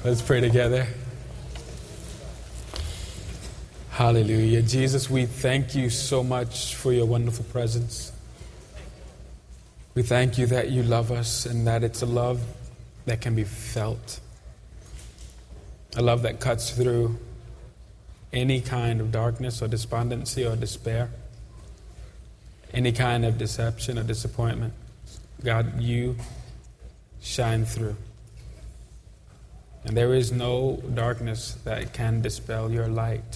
Let's pray together. Hallelujah. Jesus, we thank you so much for your wonderful presence. We thank you that you love us and that it's a love that can be felt. A love that cuts through any kind of darkness or despondency or despair. Any kind of deception or disappointment. God, you shine through. And there is no darkness that can dispel your light.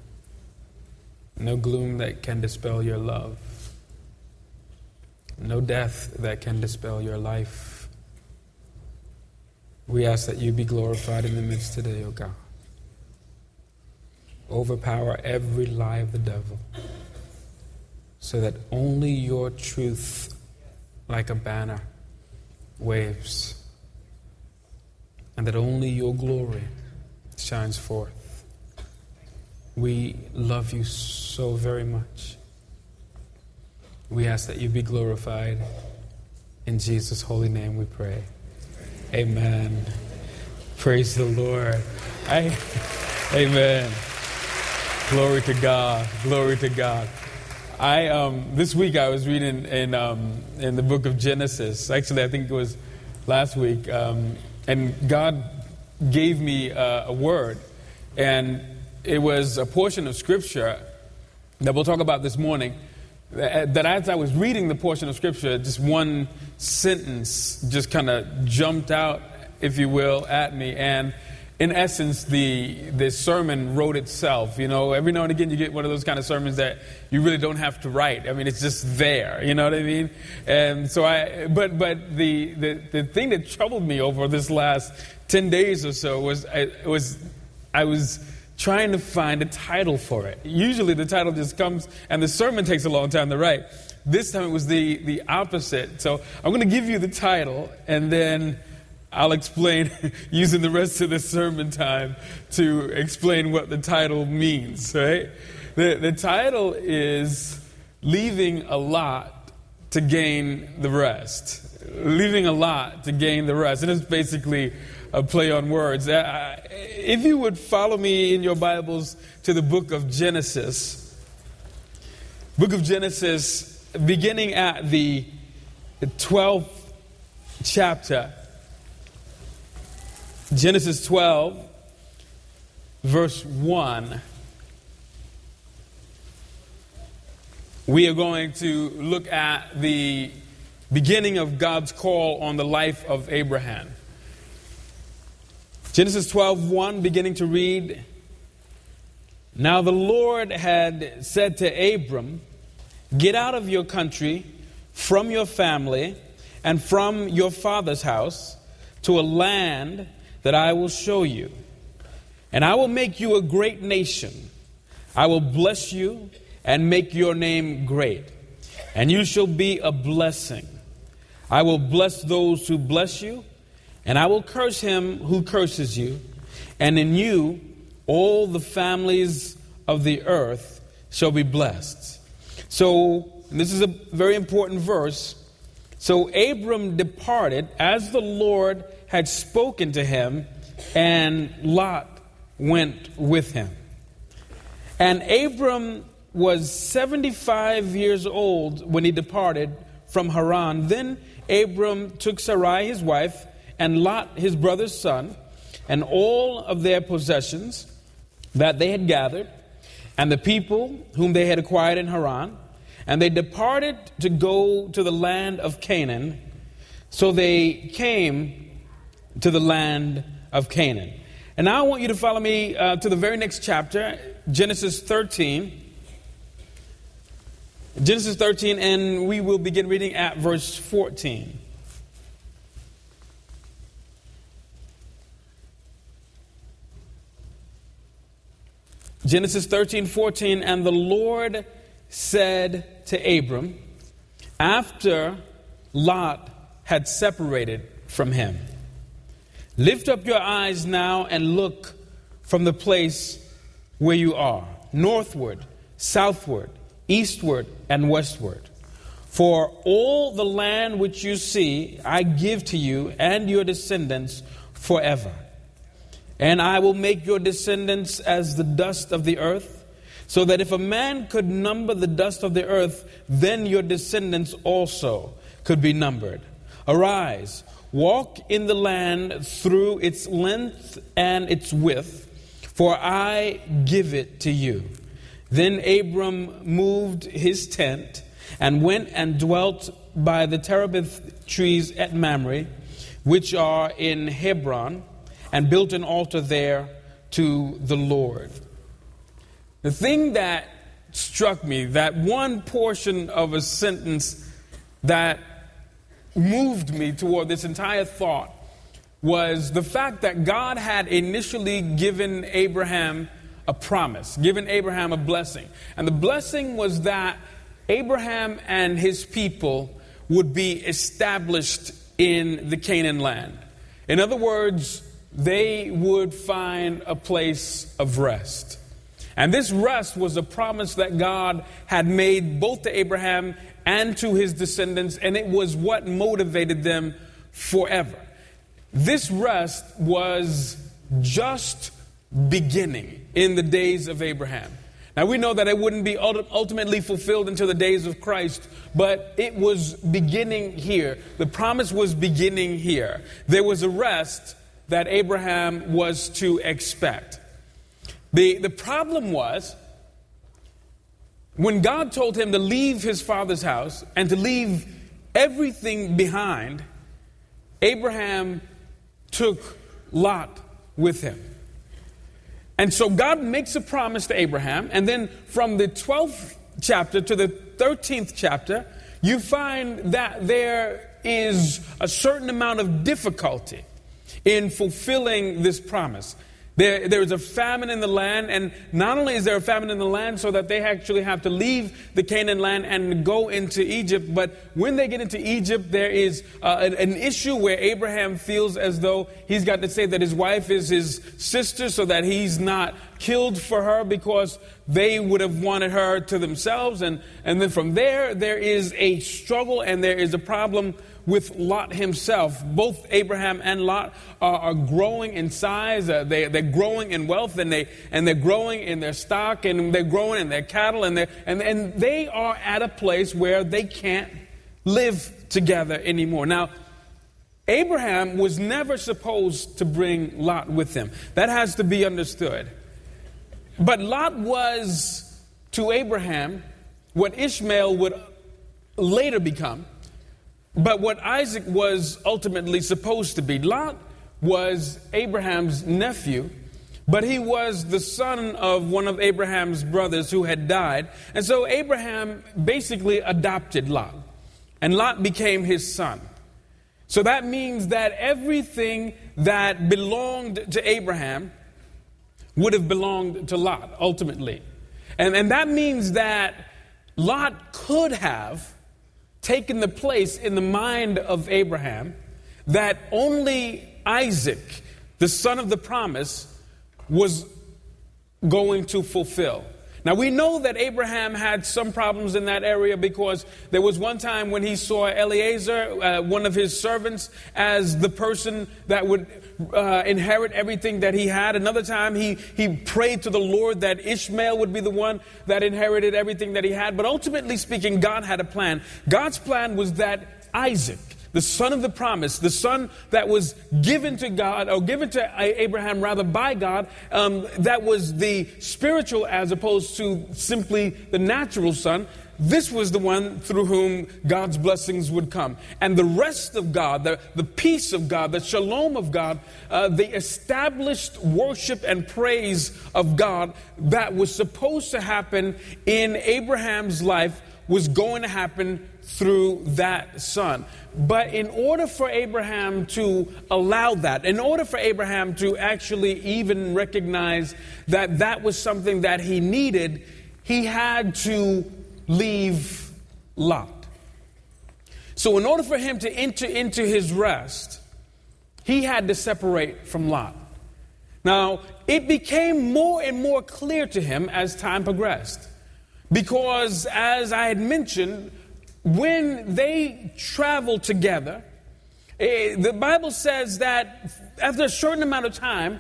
No gloom that can dispel your love. No death that can dispel your life. We ask that you be glorified in the midst today, O God. Overpower every lie of the devil, so that only your truth, like a banner, waves, and that only your glory shines forth. We love you so very much. We ask that you be glorified. In Jesus' holy name we pray. Amen. Praise the Lord. Amen. Glory to God. Glory to God. This week I was reading in the book of Genesis. Actually, I think it was last week. And God gave me a word. And it was a portion of Scripture that we'll talk about this morning. That as I was reading the portion of Scripture, just one sentence just kind of jumped out, if you will, at me. And in essence, the sermon wrote itself. You know, every now and again you get one of those kind of sermons that you really don't have to write. I mean, it's just there. You know what I mean? And so but the thing that troubled me over this last 10 days or so was I was trying to find a title for it. Usually the title just comes, and the sermon takes a long time to write. This time it was the opposite. So I'm going to give you the title, and then I'll explain, using the rest of the sermon time to explain what the title means, right? The title is Leaving a Lot to Gain the Rest. Leaving a lot to gain the rest. And it's basically a play on words. If you would follow me in your Bibles to the book of Genesis. Book of Genesis, beginning at the 12th chapter. Genesis 12, verse 1. We are going to look at the beginning of God's call on the life of Abraham. Genesis 12:1, beginning to read. Now the Lord had said to Abram, "Get out of your country, from your family, and from your father's house, to a land that I will show you. And I will make you a great nation. I will bless you and make your name great, and you shall be a blessing. I will bless those who bless you, and I will curse him who curses you. And in you all the families of the earth shall be blessed." So, this is a very important verse. So Abram departed as the Lord had spoken to him, and Lot went with him. And Abram was 75 years old when he departed from Haran. Then Abram took Sarai his wife, and Lot his brother's son, and all of their possessions that they had gathered, and the people whom they had acquired in Haran, and they departed to go to the land of Canaan. So they came to the land of Canaan. And now I want you to follow me to the very next chapter, Genesis 13. Genesis 13, and we will begin reading at verse 14. Genesis 13:14, and the Lord said to Abram, after Lot had separated from him, "Lift up your eyes now and look from the place where you are, northward, southward, eastward, and westward. For all the land which you see, I give to you and your descendants forever. And I will make your descendants as the dust of the earth, so that if a man could number the dust of the earth, then your descendants also could be numbered. Arise, walk in the land through its length and its width, for I give it to you. Then Abram moved his tent and went and dwelt by the terebinth trees at Mamre, which are in Hebron, and built an altar there to the Lord. The thing that struck me, that one portion of a sentence that moved me toward this entire thought, was the fact that God had initially given Abraham a promise, given Abraham a blessing. And the blessing was that Abraham and his people would be established in the Canaan land. In other words, they would find a place of rest. And this rest was a promise that God had made both to Abraham and to his descendants, and it was what motivated them forever. This rest was just beginning in the days of Abraham. Now we know that it wouldn't be ultimately fulfilled until the days of Christ, but it was beginning here. The promise was beginning here. There was a rest that Abraham was to expect. The problem was, when God told him to leave his father's house and to leave everything behind, Abraham took Lot with him. And so God makes a promise to Abraham, and then from the 12th chapter to the 13th chapter, you find that there is a certain amount of difficulty in fulfilling this promise. There is a famine in the land, and not only is there a famine in the land so that they actually have to leave the Canaan land and go into Egypt, but when they get into Egypt, there is an issue where Abraham feels as though he's got to say that his wife is his sister so that he's not killed for her, because they would have wanted her to themselves. And then from there is a struggle, and there is a problem with Lot himself. Both Abraham and Lot are growing in size. They're growing in wealth, and they're growing in their stock, and they're growing in their cattle, and they are at a place where they can't live together anymore. Now, Abraham was never supposed to bring Lot with him. That has to be understood. But Lot was to Abraham what Ishmael would later become, but what Isaac was ultimately supposed to be. Lot was Abraham's nephew, but he was the son of one of Abraham's brothers who had died. And so Abraham basically adopted Lot, and Lot became his son. So that means that everything that belonged to Abraham would have belonged to Lot ultimately. And that means that Lot could have taken the place in the mind of Abraham that only Isaac, the son of the promise, was going to fulfill. Now, we know that Abraham had some problems in that area, because there was one time when he saw Eliezer, one of his servants, as the person that would inherit everything that he had. Another time he prayed to the Lord that Ishmael would be the one that inherited everything that he had. But ultimately speaking, God had a plan. God's plan was that Isaac, the son of the promise, the son that was given to God, or given to Abraham rather by God, that was the spiritual as opposed to simply the natural son. This was the one through whom God's blessings would come. And the rest of God, the peace of God, the shalom of God, the established worship and praise of God that was supposed to happen in Abraham's life was going to happen through that son. But in order for Abraham to allow that, in order for Abraham to actually even recognize that that was something that he needed, he had to leave Lot. So in order for him to enter into his rest, he had to separate from Lot. Now, it became more and more clear to him as time progressed. Because, as I had mentioned, when they traveled together, the Bible says that after a certain amount of time,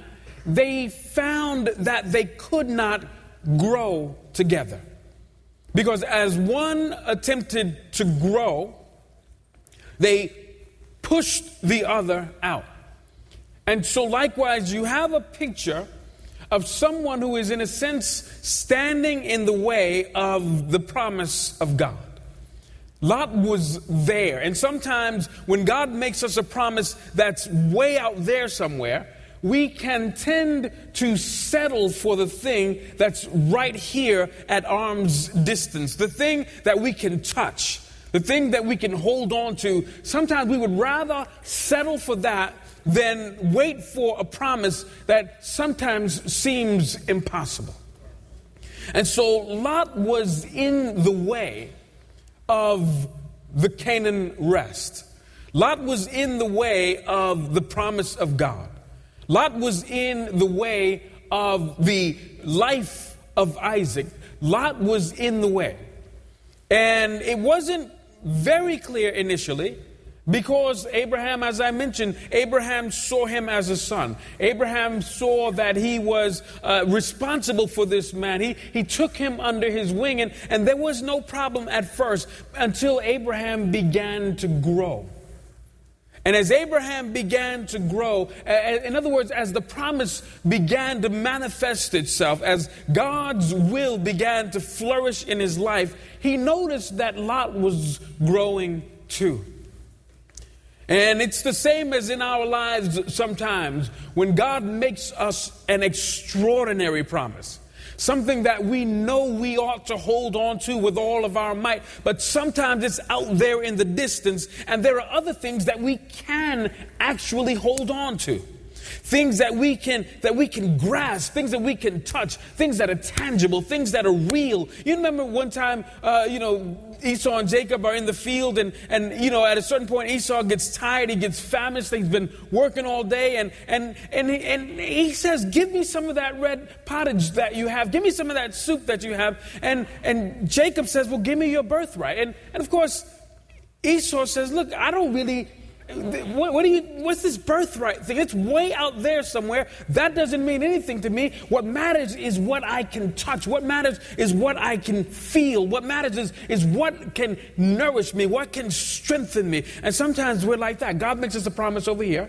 they found that they could not grow together. Because as one attempted to grow, they pushed the other out. And so likewise, you have a picture of someone who is, in a sense, standing in the way of the promise of God. Lot was there. And sometimes when God makes us a promise that's way out there somewhere, we can tend to settle for the thing that's right here at arm's distance, the thing that we can touch, the thing that we can hold on to. Sometimes we would rather settle for that than wait for a promise that sometimes seems impossible. And so Lot was in the way of the Canaan rest. Lot was in the way of the promise of God. Lot was in the way of the life of Isaac. Lot was in the way. And it wasn't very clear initially, because Abraham, as I mentioned, Abraham saw him as a son. Abraham saw that he was responsible for this man. He took him under his wing, and there was no problem at first until Abraham began to grow. And as Abraham began to grow, in other words, as the promise began to manifest itself, as God's will began to flourish in his life, he noticed that Lot was growing too. And it's the same as in our lives sometimes when God makes us an extraordinary promise. Something that we know we ought to hold on to with all of our might. But sometimes it's out there in the distance, and there are other things that we can actually hold on to. Things that we can grasp, things that we can touch, things that are tangible, things that are real. You remember one time, Esau and Jacob are in the field, and at a certain point, Esau gets tired, he gets famished, he's been working all day, and he says, "Give me some of that red pottage that you have, give me some of that soup that you have." And Jacob says, "Well, give me your birthright." And of course, Esau says, "Look, I don't really. What's this birthright thing? It's way out there somewhere. That doesn't mean anything to me. What matters is what I can touch. What matters is what I can feel. What matters is what can nourish me, what can strengthen me." And sometimes we're like that. God makes us a promise over here,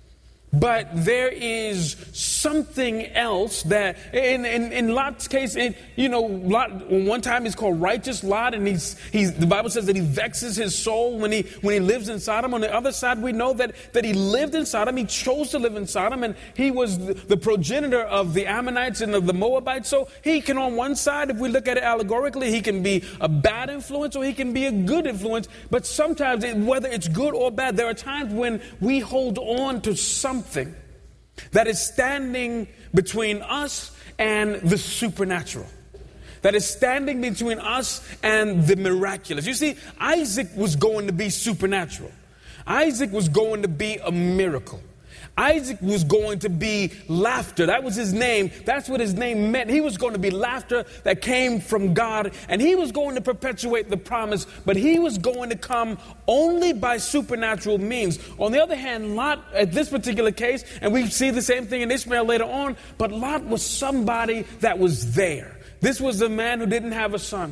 but there is something else that, in Lot's case, Lot, one time he's called righteous Lot, and the Bible says that he vexes his soul when he lives in Sodom. On the other side, we know that he lived in Sodom. He chose to live in Sodom, and he was the progenitor of the Ammonites and of the Moabites. So he can, on one side, if we look at it allegorically, he can be a bad influence or he can be a good influence. But sometimes, whether it's good or bad, there are times when we hold on to something that is standing between us and the supernatural, that is standing between us and the miraculous. You see, Isaac was going to be supernatural. Isaac was going to be a miracle. Isaac was going to be laughter. That was his name. That's what his name meant. He was going to be laughter that came from God, and he was going to perpetuate the promise, but he was going to come only by supernatural means. On the other hand, Lot, at this particular case, and we see the same thing in Ishmael later on, but Lot was somebody that was there. This was the man who didn't have a son.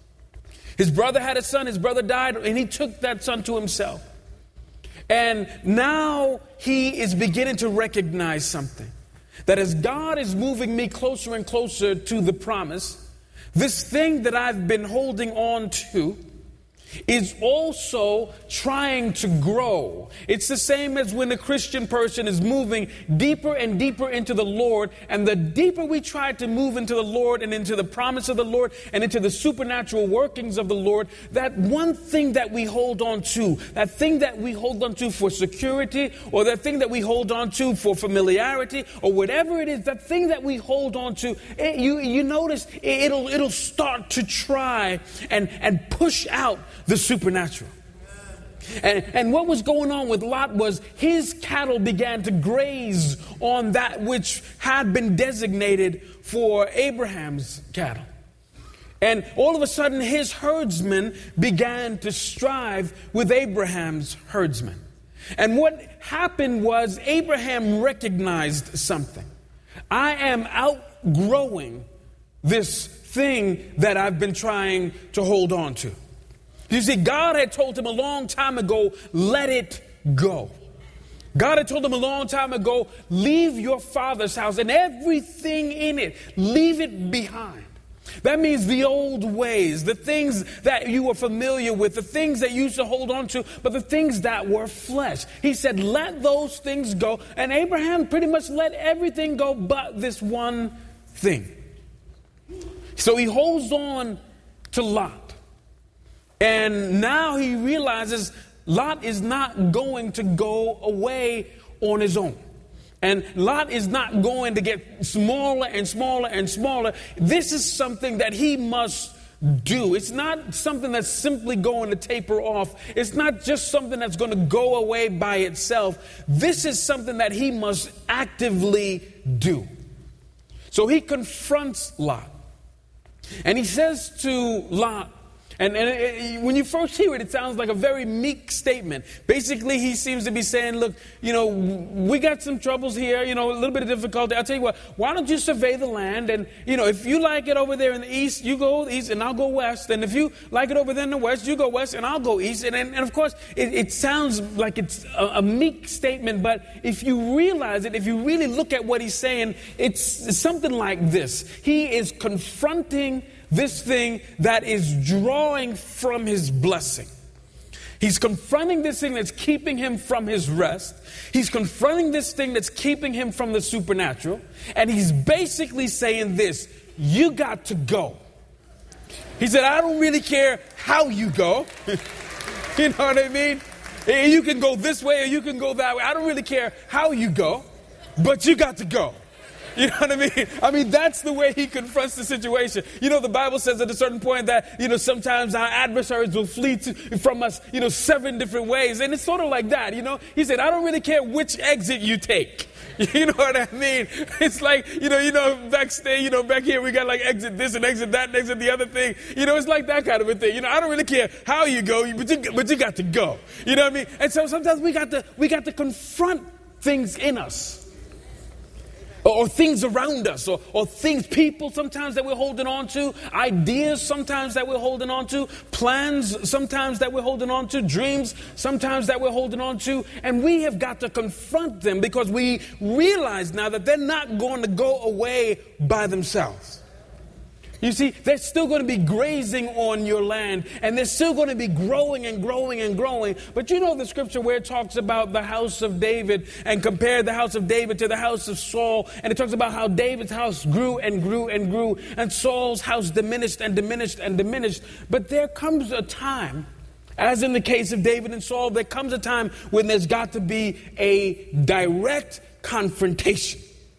His brother had a son. His brother died, and he took that son to himself. And now he is beginning to recognize something. That as God is moving me closer and closer to the promise, this thing that I've been holding on to is also trying to grow. It's the same as when a Christian person is moving deeper and deeper into the Lord, and the deeper we try to move into the Lord and into the promise of the Lord and into the supernatural workings of the Lord, that one thing that we hold on to, that thing that we hold on to for security, or that thing that we hold on to for familiarity, or whatever it is, that thing that we hold on to, you notice it'll start to try and push out the supernatural. And what was going on with Lot was his cattle began to graze on that which had been designated for Abraham's cattle. And all of a sudden his herdsmen began to strive with Abraham's herdsmen. And what happened was Abraham recognized something. I am outgrowing this thing that I've been trying to hold on to. You see, God had told him a long time ago, let it go. God had told him a long time ago, leave your father's house and everything in it, leave it behind. That means the old ways, the things that you were familiar with, the things that you used to hold on to, but the things that were flesh. He said, let those things go. And Abraham pretty much let everything go but this one thing. So he holds on to Lot. And now he realizes Lot is not going to go away on his own. And Lot is not going to get smaller and smaller and smaller. This is something that he must do. It's not something that's simply going to taper off. It's not just something that's going to go away by itself. This is something that he must actively do. So he confronts Lot. And he says to Lot, and when you first hear it, it sounds like a very meek statement. Basically, he seems to be saying, look, we got some troubles here, a little bit of difficulty. I'll tell you what, why don't you survey the land? And, if you like it over there in the east, you go east and I'll go west. And if you like it over there in the west, you go west and I'll go east. And of course, it sounds like it's a meek statement. But if you realize it, if you really look at what he's saying, it's something like this. He is confronting this thing that is drawing from his blessing. He's confronting this thing that's keeping him from his rest. He's confronting this thing that's keeping him from the supernatural. And he's basically saying this, you got to go. He said, I don't really care how you go. You know what I mean? You can go this way or you can go that way. I don't really care how you go, but you got to go. You know what I mean? I mean, that's the way he confronts the situation. The Bible says at a certain point that, sometimes our adversaries will flee from us, 7 different ways. And it's sort of like that, He said, I don't really care which exit you take. You know what I mean? It's like, backstage, back here we got like exit this and exit that and exit the other thing. It's like that kind of a thing. I don't really care how you go, but you got to go. You know what I mean? And so sometimes we got to confront things in us. Or things around us, or things, people sometimes that we're holding on to, ideas sometimes that we're holding on to, plans sometimes that we're holding on to, dreams sometimes that we're holding on to. And we have got to confront them because we realize now that they're not going to go away by themselves. You see, they're still going to be grazing on your land, and they're still going to be growing and growing and growing. But the scripture where it talks about the house of David and compared the house of David to the house of Saul, and it talks about how David's house grew and grew and grew, and Saul's house diminished and diminished and diminished. But there comes a time, as in the case of David and Saul, there comes a time when there's got to be a direct confrontation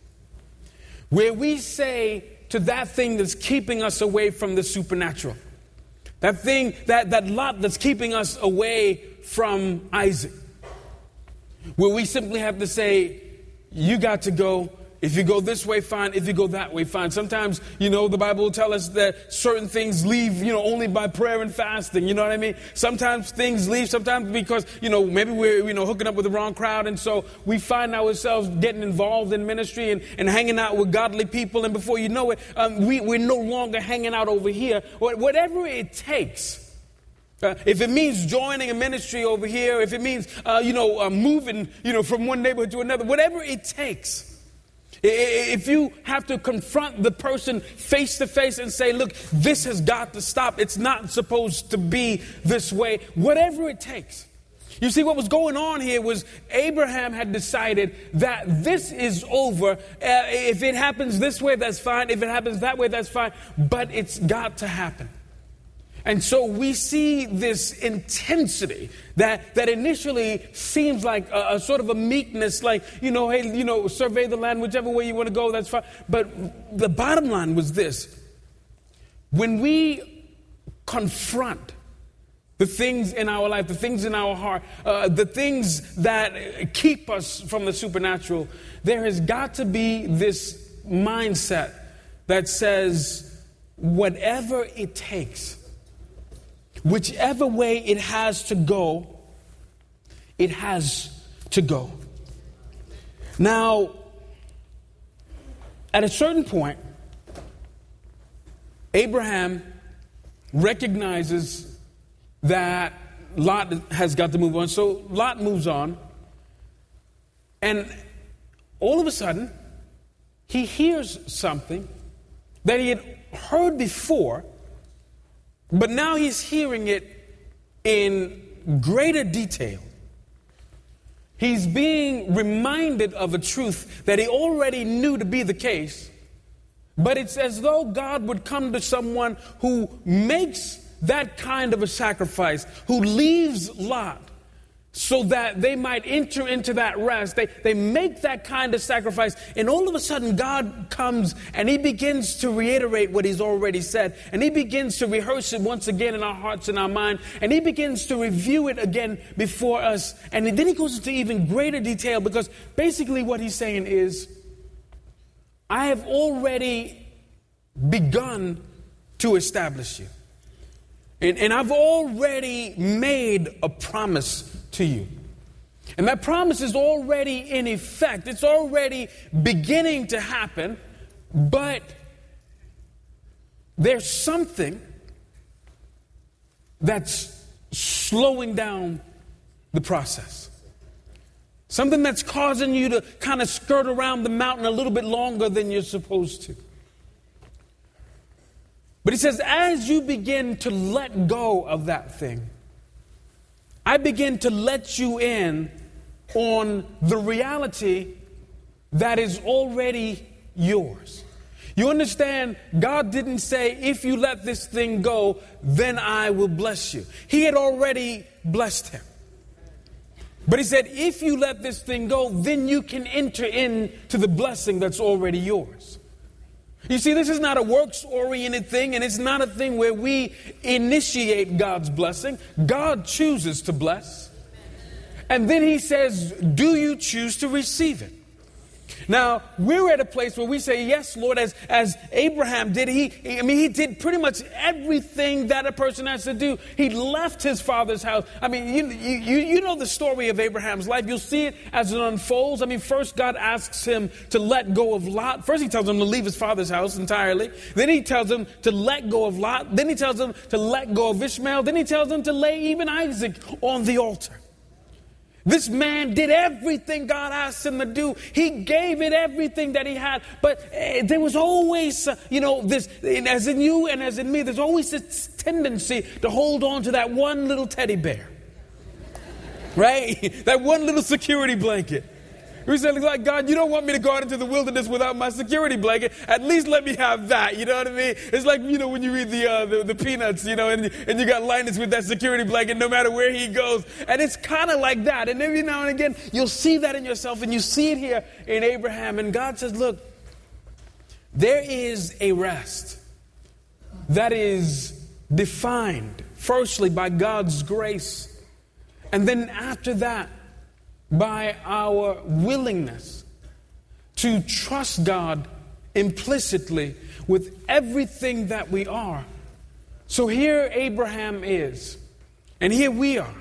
where we say to that thing that's keeping us away from the supernatural, that thing, that Lot that's keeping us away from Isaac, where we simply have to say, you got to go. If you go this way, fine. If you go that way, fine. Sometimes, the Bible will tell us that certain things leave, only by prayer and fasting. You know what I mean? Sometimes things leave, sometimes because, maybe we're, hooking up with the wrong crowd. And so we find ourselves getting involved in ministry and hanging out with godly people. And before you know it, we're no longer hanging out over here. Whatever it takes. If it means joining a ministry over here, if it means, moving, from one neighborhood to another, whatever it takes. If you have to confront the person face to face and say, look, this has got to stop. It's not supposed to be this way. Whatever it takes. You see, what was going on here was Abraham had decided that this is over. If it happens this way, that's fine. If it happens that way, that's fine. But it's got to happen. And so we see this intensity that initially seems like a sort of a meekness, like, hey, survey the land, whichever way you want to go, that's fine. But the bottom line was this. When we confront the things in our life, the things in our heart, the things that keep us from the supernatural, there has got to be this mindset that says, whatever it takes, whichever way it has to go, it has to go. Now, at a certain point, Abraham recognizes that Lot has got to move on. So Lot moves on. And all of a sudden, he hears something that he had heard before, but now he's hearing it in greater detail. He's being reminded of a truth that he already knew to be the case, but it's as though God would come to someone who makes that kind of a sacrifice, who leaves Lot so that they might enter into that rest. They make that kind of sacrifice, and all of a sudden God comes and he begins to reiterate what he's already said, and he begins to rehearse it once again in our hearts and our mind, and he begins to review it again before us. And then he goes into even greater detail, because basically what he's saying is, I have already begun to establish you. And I've already made a promise to you. And that promise is already in effect. It's already beginning to happen. But there's something that's slowing down the process. Something that's causing you to kind of skirt around the mountain a little bit longer than you're supposed to. But he says, as you begin to let go of that thing, I begin to let you in on the reality that is already yours. You understand, God didn't say, if you let this thing go, then I will bless you. He had already blessed him. But he said, if you let this thing go, then you can enter into the blessing that's already yours. You see, this is not a works-oriented thing, and it's not a thing where we initiate God's blessing. God chooses to bless. And then he says, do you choose to receive it? Now, we're at a place where we say, yes, Lord, as Abraham did. He did pretty much everything that a person has to do. He left his father's house. I mean, you know the story of Abraham's life. You'll see it as it unfolds. I mean, first God asks him to let go of Lot. First he tells him to leave his father's house entirely. Then he tells him to let go of Lot. Then he tells him to let go of Ishmael. Then he tells him to lay even Isaac on the altar. This man did everything God asked him to do. He gave it everything that he had. But there was always, this, as in you and as in me, there's always this tendency to hold on to that one little teddy bear. Right? That one little security blanket. We said, like, God, you don't want me to go out into the wilderness without my security blanket. At least let me have that. You know what I mean? It's like, when you read the Peanuts, and you got Linus with that security blanket no matter where he goes. And it's kind of like that. And every now and again, you'll see that in yourself, and you see it here in Abraham. And God says, look, there is a rest that is defined, firstly, by God's grace. And then after that, by our willingness to trust God implicitly with everything that we are. So here Abraham is, and here we are.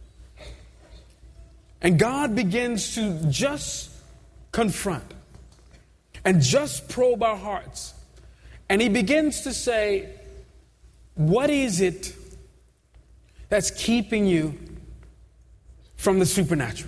And God begins to just confront and just probe our hearts. And he begins to say, what is it that's keeping you from the supernatural?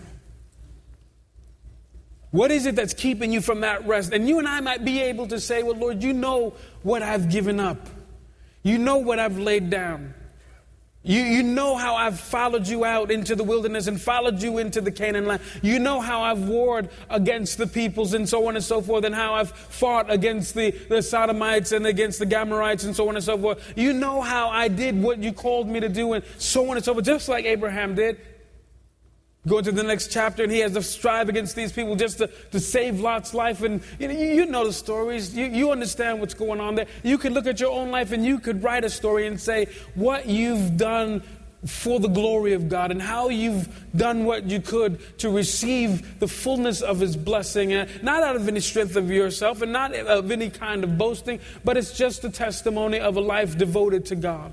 What is it that's keeping you from that rest? And you and I might be able to say, well, Lord, you know what I've given up. You know what I've laid down. You know how I've followed you out into the wilderness and followed you into the Canaan land. You know how I've warred against the peoples and so on and so forth, and how I've fought against the Sodomites and against the Gomorrites and so on and so forth. You know how I did what you called me to do and so on and so forth, just like Abraham did. Go into the next chapter, and he has to strive against these people just to save Lot's life. And you know the stories. You understand what's going on there. You could look at your own life, and you could write a story and say what you've done for the glory of God, and how you've done what you could to receive the fullness of his blessing, not out of any strength of yourself and not of any kind of boasting, but it's just a testimony of a life devoted to God.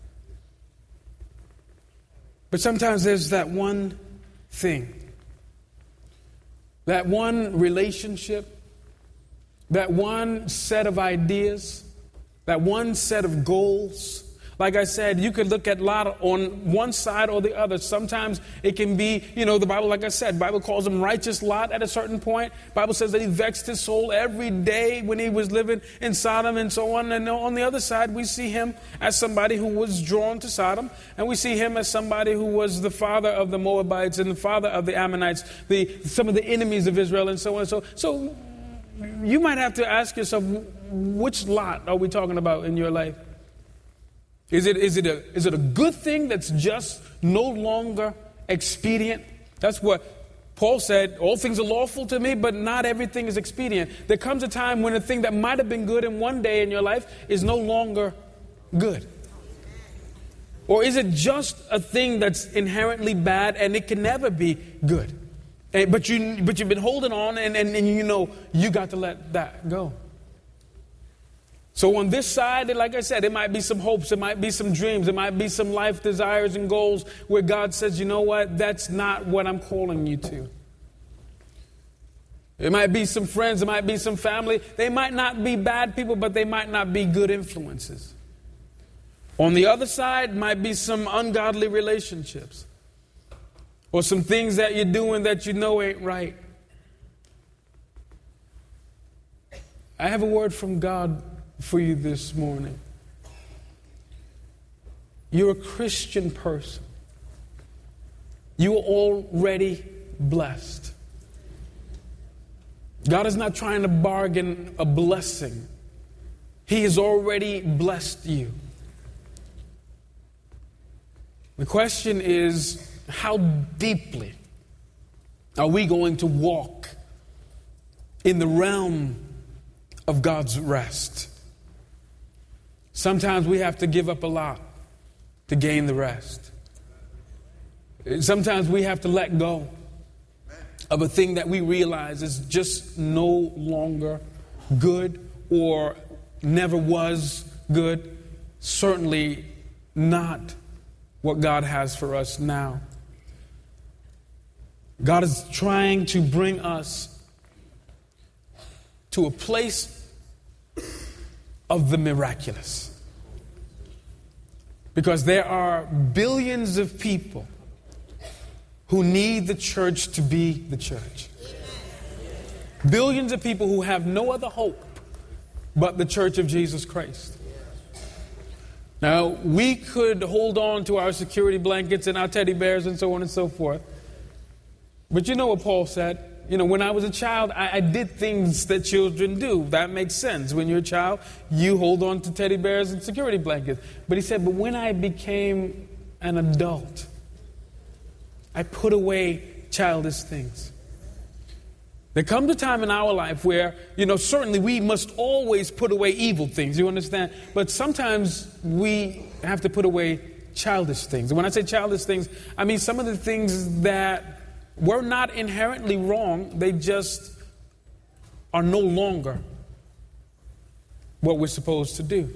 But sometimes there's that one thing, that one relationship, that one set of ideas, that one set of goals. Like I said, you could look at Lot on one side or the other. Sometimes it can be, the Bible, like I said, Bible calls him righteous Lot at a certain point. Bible says that he vexed his soul every day when he was living in Sodom and so on. And on the other side, we see him as somebody who was drawn to Sodom. And we see him as somebody who was the father of the Moabites and the father of the Ammonites, some of the enemies of Israel and so on. So you might have to ask yourself, which Lot are we talking about in your life? Is it a good thing that's just no longer expedient? That's what Paul said. All things are lawful to me, but not everything is expedient. There comes a time when a thing that might have been good in one day in your life is no longer good. Or is it just a thing that's inherently bad and it can never be good? But you've been holding on and you got to let that go. So on this side, like I said, it might be some hopes, it might be some dreams, it might be some life desires and goals where God says, you know what, that's not what I'm calling you to. It might be some friends, it might be some family. They might not be bad people, but they might not be good influences. On the other side might be some ungodly relationships or some things that you're doing that you know ain't right. I have a word from God for you this morning. You're a Christian person. You are already blessed. God is not trying to bargain a blessing. He has already blessed you. The question is, how deeply are we going to walk in the realm of God's rest? Sometimes we have to give up a lot to gain the rest. Sometimes we have to let go of a thing that we realize is just no longer good or never was good. Certainly not what God has for us now. God is trying to bring us to a place of the miraculous. Because there are billions of people who need the church to be the church. Billions of people who have no other hope but the church of Jesus Christ. Now, we could hold on to our security blankets and our teddy bears and so on and so forth. But you know what Paul said? When I was a child, I did things that children do. That makes sense. When you're a child, you hold on to teddy bears and security blankets. But he said, but when I became an adult, I put away childish things. There comes a time in our life where, certainly we must always put away evil things. You understand? But sometimes we have to put away childish things. And when I say childish things, I mean some of the things that were not inherently wrong. They just are no longer what we're supposed to do.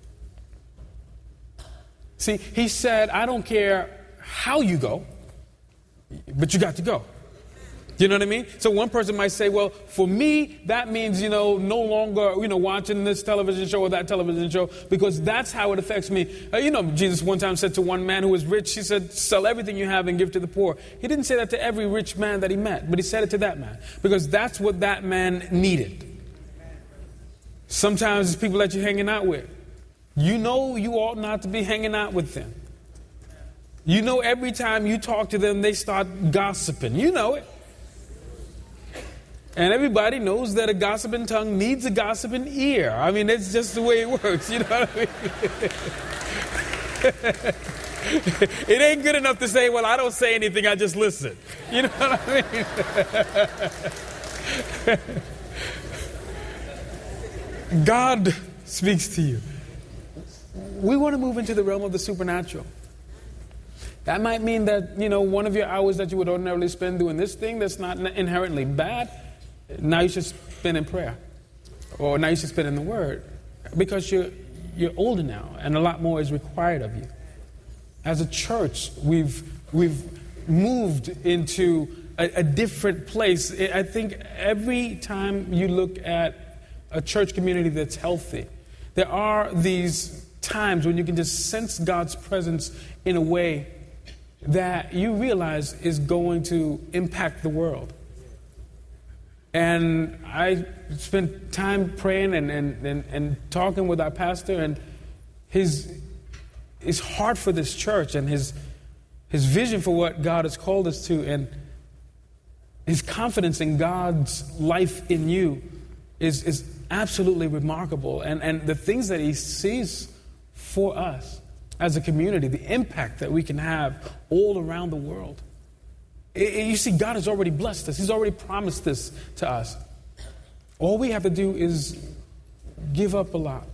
See, he said, I don't care how you go, but you got to go. You know what I mean? So one person might say, well, for me, that means, no longer, watching this television show or that television show, because that's how it affects me. Jesus one time said to one man who was rich, he said, sell everything you have and give to the poor. He didn't say that to every rich man that he met, but he said it to that man, because that's what that man needed. Sometimes it's people that you're hanging out with. You ought not to be hanging out with them. Every time you talk to them, they start gossiping. You know it. And everybody knows that a gossiping tongue needs a gossiping ear. I mean, it's just the way it works. You know what I mean? It ain't good enough to say, well, I don't say anything, I just listen. You know what I mean? God speaks to you. We want to move into the realm of the supernatural. That might mean that, one of your hours that you would ordinarily spend doing this thing that's not inherently bad, now you should spend in prayer. Or now you should spend in the Word. Because you're older now, and a lot more is required of you. As a church, we've moved into a different place. I think every time you look at a church community that's healthy. There are these times when you can just sense God's presence in a way that you realize is going to impact the world. And I spent time praying and talking with our pastor, and his heart for this church and his vision for what God has called us to, and his confidence in God's life in you is absolutely remarkable. And the things that he sees for us as a community, the impact that we can have all around the world. You see, God has already blessed us. He's already promised this to us. All we have to do is give up a lot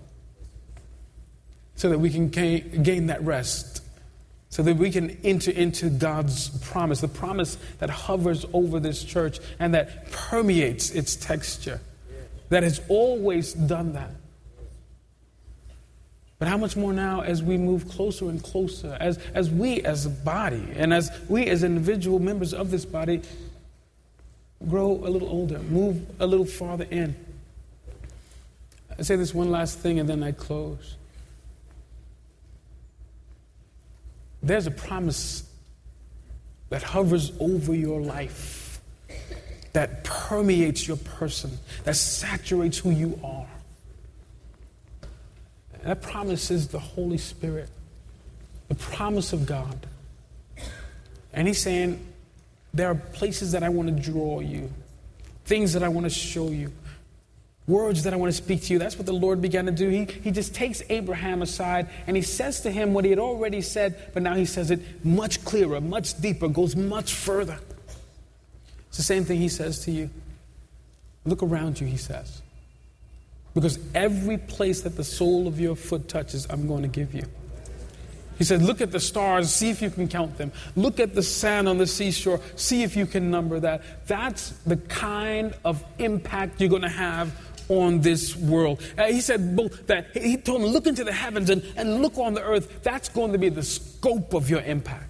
so that we can gain that rest, so that we can enter into God's promise, the promise that hovers over this church and that permeates its texture, that has always done that. But how much more now as we move closer and closer, as we as a body and as we as individual members of this body grow a little older, move a little farther in. I say this one last thing and then I close. There's a promise that hovers over your life, that permeates your person, that saturates who you are. That promise is the Holy Spirit, the promise of God. And he's saying, there are places that I want to draw you, things that I want to show you, words that I want to speak to you. That's what the Lord began to do. He just takes Abraham aside and he says to him what he had already said, but now he says it much clearer, much deeper, goes much further. It's the same thing he says to you. Look around you, he says. Because every place that the sole of your foot touches, I'm going to give you. He said, look at the stars, see if you can count them. Look at the sand on the seashore, see if you can number that. That's the kind of impact you're going to have on this world. He said that he told him, look into the heavens and look on the earth. That's going to be the scope of your impact.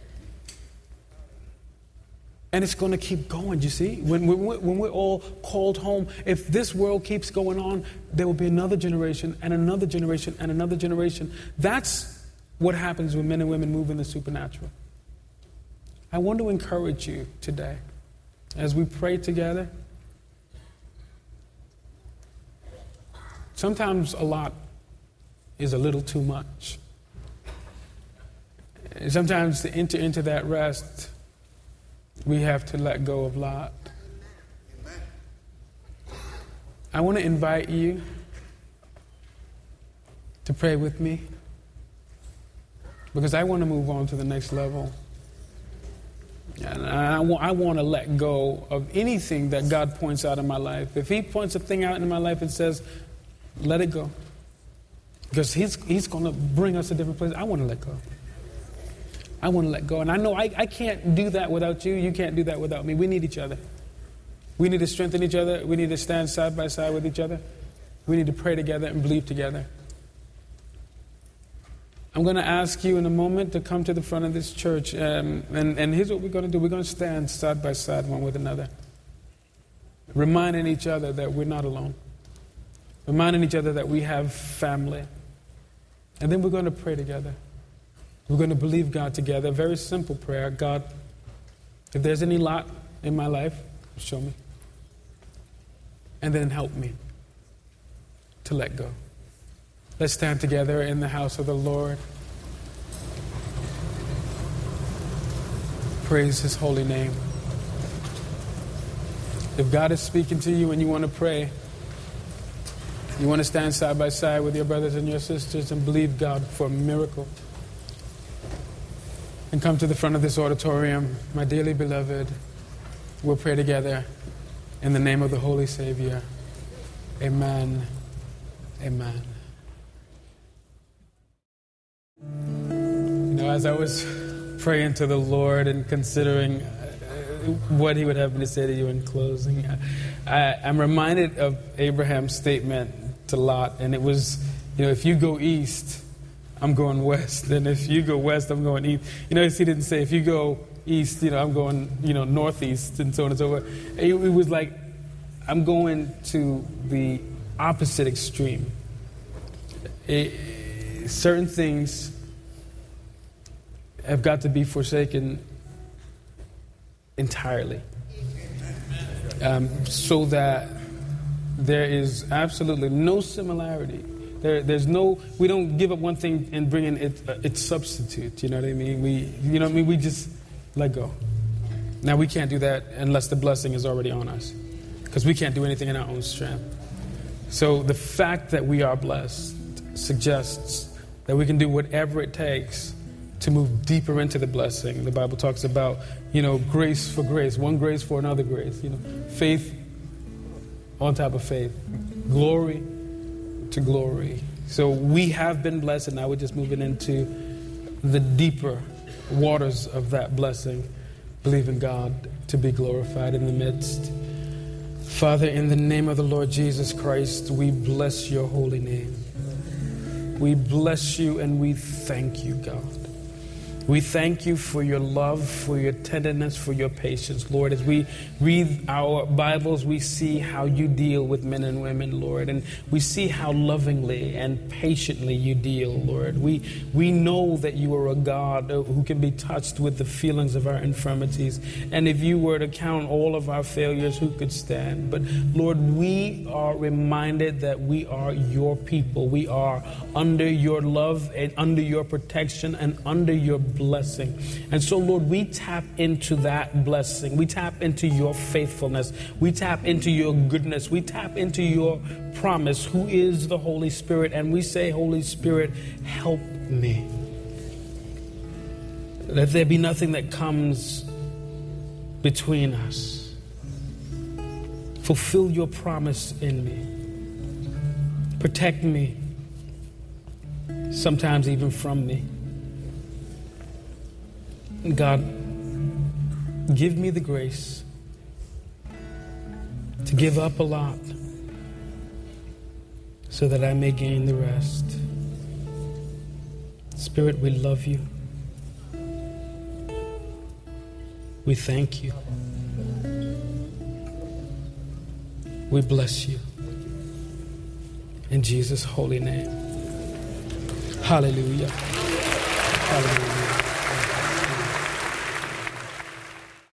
And it's going to keep going, you see. When we're all called home, if this world keeps going on, there will be another generation and another generation and another generation. That's what happens when men and women move in the supernatural. I want to encourage you today, as we pray together. Sometimes a lot is a little too much. Sometimes to enter into that rest, we have to let go of a lot. I want to invite you to pray with me, because I want to move on to the next level. And I want to let go of anything that God points out in my life. If he points a thing out in my life and says, let it go, because he's going to bring us a different place, I want to let go. I want to let go. And I know I can't do that without you. You can't do that without me. We need each other. We need to strengthen each other. We need to stand side by side with each other. We need to pray together and believe together. I'm going to ask you in a moment to come to the front of this church. And here's what we're going to do. We're going to stand side by side one with another, reminding each other that we're not alone. Reminding each other that we have family. And then we're going to pray together. We're going to believe God together. A very simple prayer. God, if there's any lot in my life, show me. And then help me to let go. Let's stand together in the house of the Lord. Praise his holy name. If God is speaking to you and you want to pray, you want to stand side by side with your brothers and your sisters and believe God for a miracle, and come to the front of this auditorium, my dearly beloved, we'll pray together in the name of the Holy Savior. Amen. Amen. You know, as I was praying to the Lord and considering what he would have me to say to you in closing, I'm reminded of Abraham's statement to Lot, and it was, you know, if you go east, I'm going west. And if you go west, I'm going east. You notice he didn't say, if you go east, you know, I'm going, you know, northeast and so on and so forth. It was like, I'm going to the opposite extreme. Certain things have got to be forsaken entirely, so that there is absolutely no similarity. There's no. We don't give up one thing and bring in its substitute. You know what I mean? We just let go. Now we can't do that unless the blessing is already on us, because we can't do anything in our own strength. So the fact that we are blessed suggests that we can do whatever it takes to move deeper into the blessing. The Bible talks about, grace for grace, one grace for another grace, faith on top of faith, glory to glory. So we have been blessed, and now we're just moving into the deeper waters of that blessing, believing God to be glorified in the midst. Father, in the name of the Lord Jesus Christ, we bless your holy name. We bless you and we thank you, God. We thank you for your love, for your tenderness, for your patience, Lord. As we read our Bibles, we see how you deal with men and women, Lord. And we see how lovingly and patiently you deal, Lord. We know that you are a God who can be touched with the feelings of our infirmities. And if you were to count all of our failures, who could stand? But Lord, we are reminded that we are your people. We are under your love and under your protection and under your blessing. And so, Lord, we tap into that blessing. We tap into your faithfulness. We tap into your goodness. We tap into your promise, who is the Holy Spirit. And we say, Holy Spirit, help me. Let there be nothing that comes between us. Fulfill your promise in me. Protect me, sometimes even from me. God, give me the grace to give up a lot so that I may gain the rest. Spirit, we love you. We thank you. We bless you. In Jesus' holy name. Hallelujah. Hallelujah.